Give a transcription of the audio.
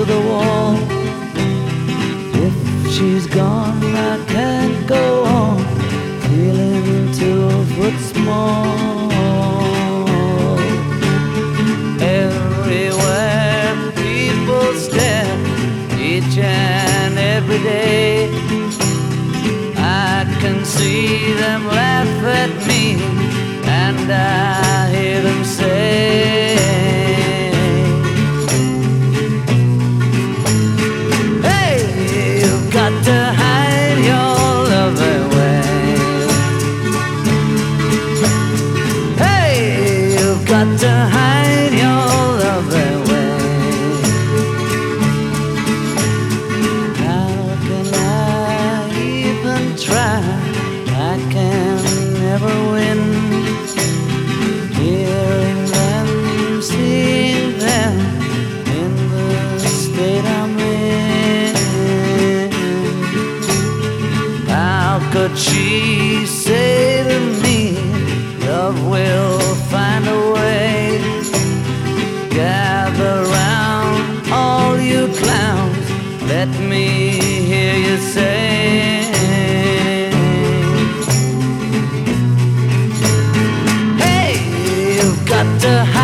the wall. If she's gone, I can't go on, feeling 2 foot small. Everywhere people stare, each and every day. I can see them laugh at me, and I hear them say, hey, you've got to hide your love away. Hey, you've got to hide your love away. How can I even try? I can never win. Hearing them, seeing them in the state I'm in. How could she say to me, love will find a way? Gather round, all you clowns, let me hear you say, got to